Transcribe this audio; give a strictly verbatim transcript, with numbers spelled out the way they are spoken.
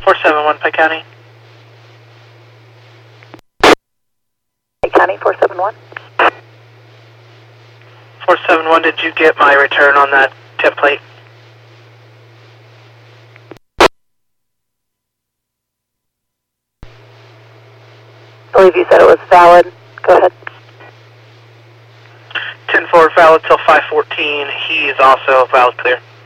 four seven one, Pike County. Pike County, four seven one. four seven one, did you get my return on that tip plate? I believe you said it was valid. Go ahead. ten four, valid till five fourteen. He is also valid clear.